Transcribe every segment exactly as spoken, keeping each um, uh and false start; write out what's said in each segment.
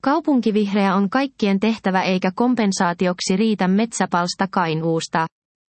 Kaupunkivihreä on kaikkien tehtävä eikä kompensaatioksi riitä metsäpalsta Kainuusta.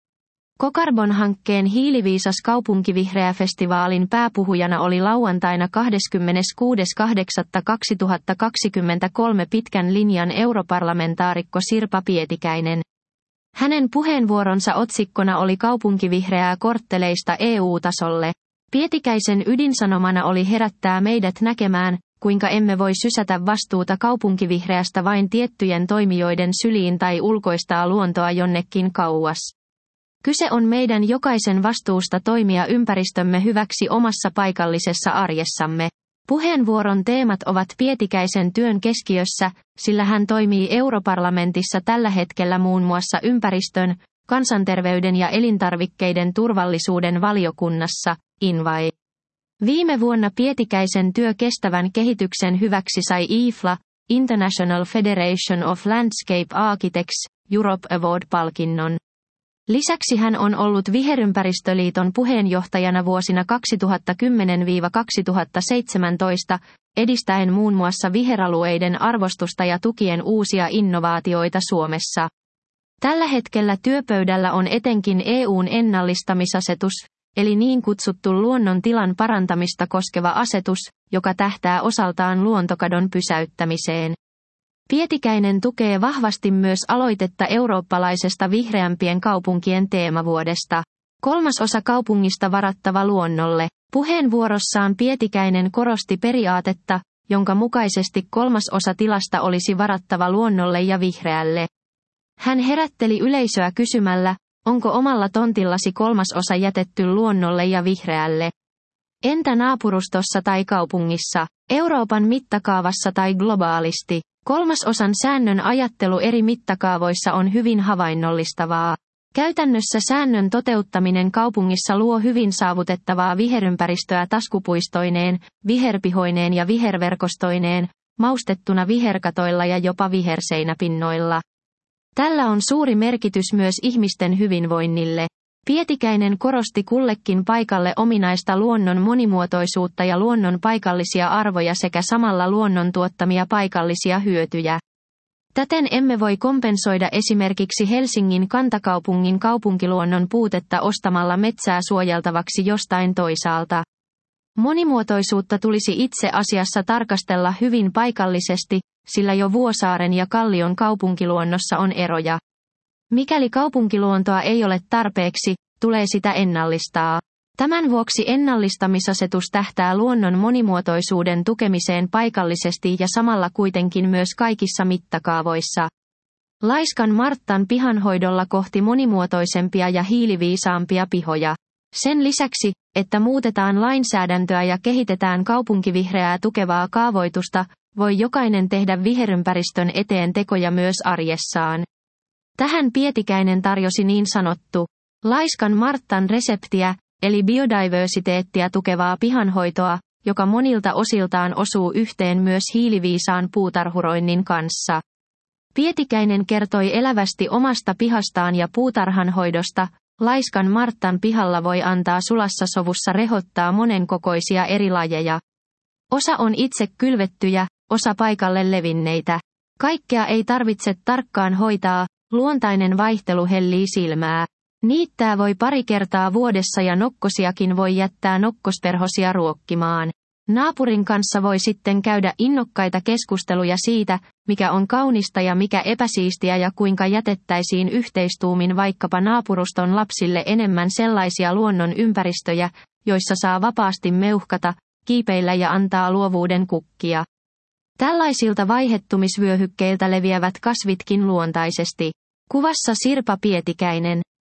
Kokarbon-hankkeen hiiliviisas kaupunkivihreä-festivaalin pääpuhujana oli lauantaina kahdeskymmeneskuudes kahdeksatta kaksituhattakaksikymmentäkolme pitkän linjan europarlamentaarikko Sirpa Pietikäinen. Hänen puheenvuoronsa otsikkona oli kaupunkivihreää kortteleista E U-tasolle. Pietikäisen ydinsanomana oli herättää meidät näkemään, kuinka emme voi sysätä vastuuta kaupunkivihreästä vain tiettyjen toimijoiden syliin tai ulkoistaa luontoa jonnekin kauas. Kyse on meidän jokaisen vastuusta toimia ympäristömme hyväksi omassa paikallisessa arjessamme. Puheenvuoron teemat ovat Pietikäisen työn keskiössä, sillä hän toimii europarlamentissa tällä hetkellä muun muassa ympäristön, kansanterveyden ja elintarvikkeiden turvallisuuden valiokunnassa, INVAI. Viime vuonna Pietikäisen työ kestävän kehityksen hyväksi sai I F L A, International Federation of Landscape Architects, Europe Award-palkinnon. Lisäksi hän on ollut Viherympäristöliiton puheenjohtajana vuosina kaksituhattakymmenen kaksituhattaseitsemäntoista, edistäen muun muassa viheralueiden arvostusta ja tukien uusia innovaatioita Suomessa. Tällä hetkellä työpöydällä on etenkin E U:n ennallistamisasetus, eli niin kutsuttu luonnon tilan parantamista koskeva asetus, joka tähtää osaltaan luontokadon pysäyttämiseen. Pietikäinen tukee vahvasti myös aloitetta eurooppalaisesta vihreämpien kaupunkien teemavuodesta. Kolmas osa kaupungista varattava luonnolle. Puheenvuorossaan Pietikäinen korosti periaatetta, jonka mukaisesti kolmas osa tilasta olisi varattava luonnolle ja vihreälle. Hän herätteli yleisöä kysymällä, onko omalla tontillasi kolmas osa jätetty luonnolle ja vihreälle? Entä naapurustossa tai kaupungissa, Euroopan mittakaavassa tai globaalisti? Kolmasosan säännön ajattelu eri mittakaavoissa on hyvin havainnollistavaa. Käytännössä säännön toteuttaminen kaupungissa luo hyvin saavutettavaa viherympäristöä taskupuistoineen, viherpihoineen ja viherverkostoineen, maustettuna viherkatoilla ja jopa viherseinäpinnoilla. Tällä on suuri merkitys myös ihmisten hyvinvoinnille. Pietikäinen korosti kullekin paikalle ominaista luonnon monimuotoisuutta ja luonnon paikallisia arvoja sekä samalla luonnon tuottamia paikallisia hyötyjä. Täten emme voi kompensoida esimerkiksi Helsingin kantakaupungin kaupunkiluonnon puutetta ostamalla metsää suojeltavaksi jostain toisaalta. Monimuotoisuutta tulisi itse asiassa tarkastella hyvin paikallisesti, sillä jo Vuosaaren ja Kallion kaupunkiluonnossa on eroja. Mikäli kaupunkiluontoa ei ole tarpeeksi, tulee sitä ennallistaa. Tämän vuoksi ennallistamisasetus tähtää luonnon monimuotoisuuden tukemiseen paikallisesti ja samalla kuitenkin myös kaikissa mittakaavoissa. Laiskan Marttan pihanhoidolla kohti monimuotoisempia ja hiiliviisaampia pihoja. Sen lisäksi, että muutetaan lainsäädäntöä ja kehitetään kaupunkivihreää tukevaa kaavoitusta, voi jokainen tehdä viherympäristön eteen tekoja myös arjessaan. Tähän Pietikäinen tarjosi niin sanottu Laiskan Marttan reseptiä, eli biodiversiteettiä tukevaa pihanhoitoa, joka monilta osiltaan osuu yhteen myös hiiliviisaan puutarhuroinnin kanssa. Pietikäinen kertoi elävästi omasta pihastaan ja puutarhanhoidosta. Laiskan Marttan pihalla voi antaa sulassa sovussa rehottaa monenkokoisia eri lajeja. Osa on itse kylvettyjä, osa paikalle levinneitä. Kaikkea ei tarvitse tarkkaan hoitaa, luontainen vaihtelu hellii silmää. Niittää voi pari kertaa vuodessa ja nokkosiakin voi jättää nokkosperhosia ruokkimaan. Naapurin kanssa voi sitten käydä innokkaita keskusteluja siitä, mikä on kaunista ja mikä epäsiistiä ja kuinka jätettäisiin yhteistuumin vaikkapa naapuruston lapsille enemmän sellaisia luonnon ympäristöjä, joissa saa vapaasti meuhkata, kiipeillä ja antaa luovuuden kukkia. Tällaisilta vaihettumisvyöhykkeiltä leviävät kasvitkin luontaisesti. Kuvassa Sirpa Pietikäinen.